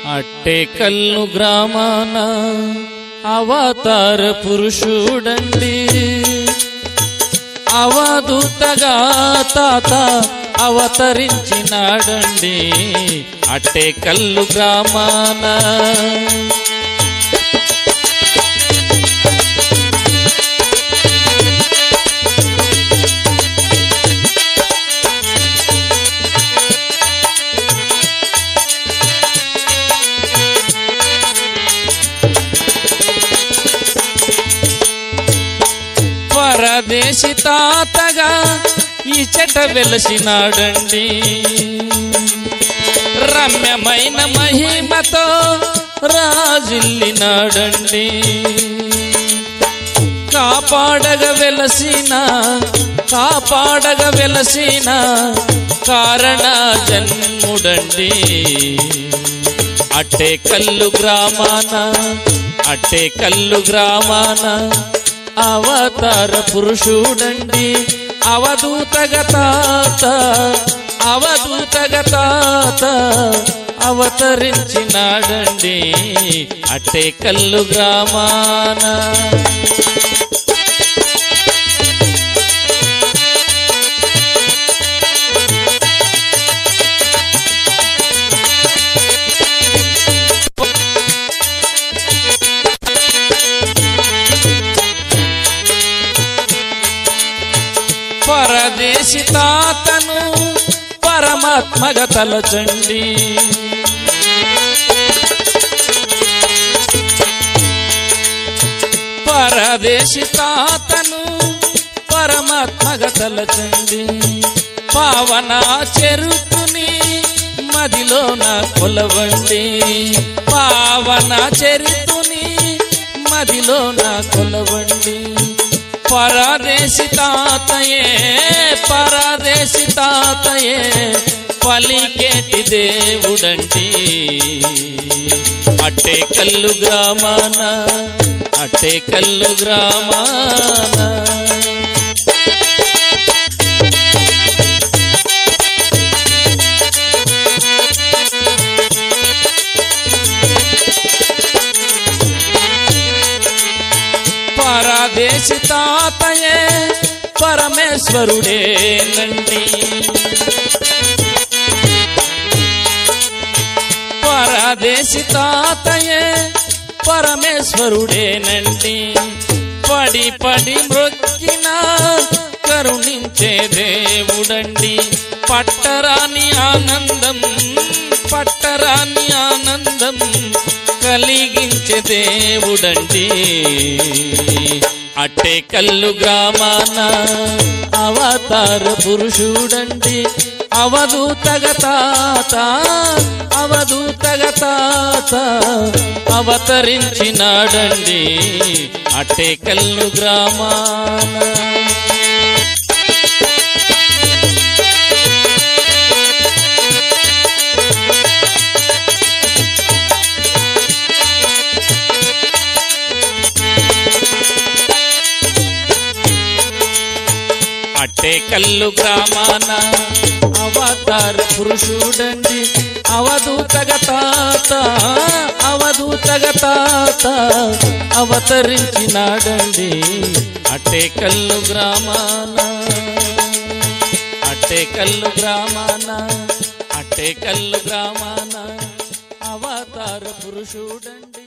అట్టేకల్లు గ్రామాన అవతార పురుషుడండి. అవధూతగా తాత అవతరించినాడండి అట్టేకల్లు గ్రామాన. పరదేశి తాతగా ఈ చెట వెలసినాడండి. రమ్యమైన మహిమతో రాజిల్లినాడండి. కాపాడగ వెలసిన కారణ జన్ముడండి అట్టేకల్లు గ్రామాన అవతార పురుషుడండి. అవధూతగా తాత అవతరించినాడండి అట్టేకల్లు గ్రామాన. పరదేశి తాతను పరమాత్మగా తలచండి. పరదేశి తాతను పరమాత్మగా తలచండి. పావన చెరుకుని మదిలోన కొలవండి. పావన చెరుకుని మదిలోన కొలవండి. పరదేశి తాతయే పలికేటి దేవుడండి అట్టేకల్లు గ్రామాన. పరదేశి తాతయే పరమేశ్వరుడేనండి. పరదేశి తాతయే పరమేశ్వరుడేనండి. పడి మ్రొక్కిన కరుణించే దేవుడండి. పట్టరాని ఆనందం కలిగించే దేవుడండి అట్టేకల్లు గ్రామాన అవతార పురుషుడండి. అవధూతగా తాత అవతరించినాడండి అట్టేకల్లు గ్రామాన. అట్టేకల్లు గ్రామాన అవతార పురుషుడండి. అవధూతగా తాత అవతరించినాడండి అట్టేకల్లు గ్రామాన అవతార పురుషుడండి.